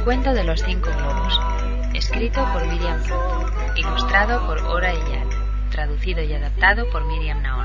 Cuento de los 5 globos. Escrito por Miriam Foot. Ilustrado por Ora Eyal. Traducido y adaptado por Miriam Naón.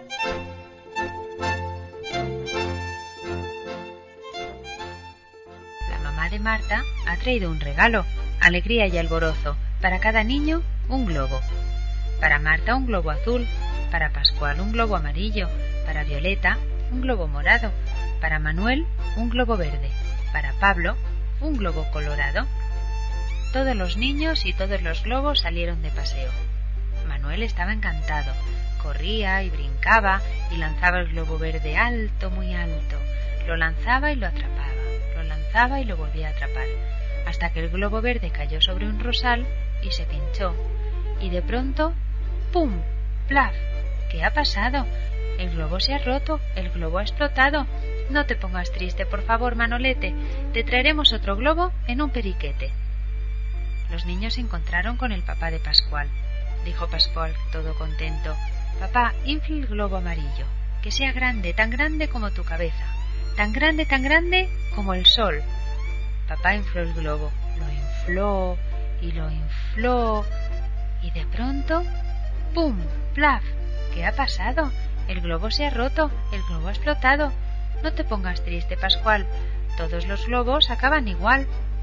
La mamá de Marta ha traído un regalo, alegría y alborozo. Para cada niño, un globo. Para Marta, un globo azul. Para Pascual, un globo amarillo. Para Violeta, un globo morado. Para Manuel, un globo verde. Para Pablo, un globo colorado. Todos los niños y todos los globos salieron de paseo. Manuel estaba encantado. Corría y brincaba y lanzaba el globo verde alto, muy alto. Lo lanzaba y lo atrapaba. Lo lanzaba y lo volvía a atrapar. Hasta que el globo verde cayó sobre un rosal y se pinchó. Y de pronto, ¡pum! ¡Plaf! ¿Qué ha pasado? El globo se ha roto, el globo ha explotado. No te pongas triste, por favor, Manolete. Te traeremos otro globo en un periquete. Los niños se encontraron con el papá de Pascual. Dijo Pascual, todo contento: Papá, infla el globo amarillo, que sea grande, tan grande como tu cabeza, tan grande como el sol. Papá infló el globo, lo infló y lo infló, y de pronto, ¡pum! ¡Plaf! ¿Qué ha pasado? El globo se ha roto, el globo ha explotado. No te pongas triste, Pascual. Todos los globos acaban igual.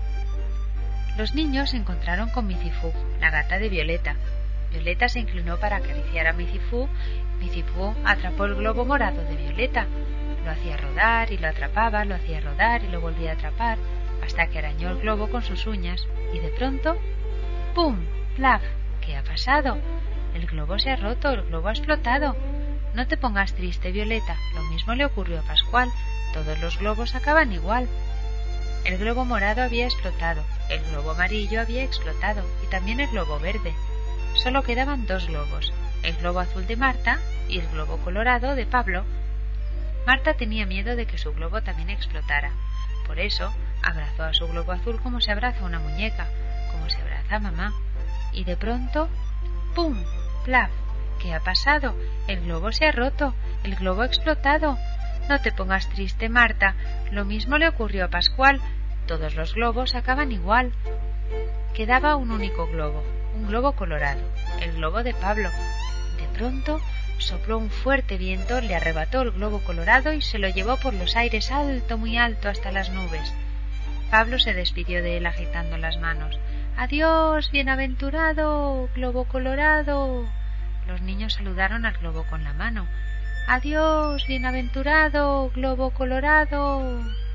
Los niños se encontraron con Micifú, la gata de Violeta. Violeta se inclinó para acariciar a Micifú. Micifú atrapó el globo morado de Violeta. Lo hacía rodar y lo atrapaba, lo hacía rodar y lo volvía a atrapar, hasta que arañó el globo con sus uñas. Y de pronto, ¡pum! ¡Plaf! ¿Qué ha pasado? El globo se ha roto, el globo ha explotado. No te pongas triste, Violeta. Lo mismo le ocurrió a Pascual. Todos los globos acaban igual. El globo morado había explotado, el globo amarillo había explotado y también el globo verde. Solo quedaban 2 globos, el globo azul de Marta y el globo colorado de Pablo. Marta tenía miedo de que su globo también explotara. Por eso abrazó a su globo azul como se abraza a una muñeca, como se abraza a mamá. Y de pronto, ¡pum! ¡Plaf! ¿Qué ha pasado? El globo se ha roto, el globo ha explotado. No te pongas triste, Marta. Lo mismo le ocurrió a Pascual. Todos los globos acaban igual. Quedaba un único globo, un globo colorado, el globo de Pablo. De pronto sopló un fuerte viento, le arrebató el globo colorado y se lo llevó por los aires alto, muy alto, hasta las nubes. Pablo se despidió de él agitando las manos. ¡Adiós, bienaventurado globo colorado! Los niños saludaron al globo con la mano. ¡Adiós, bienaventurado globo colorado!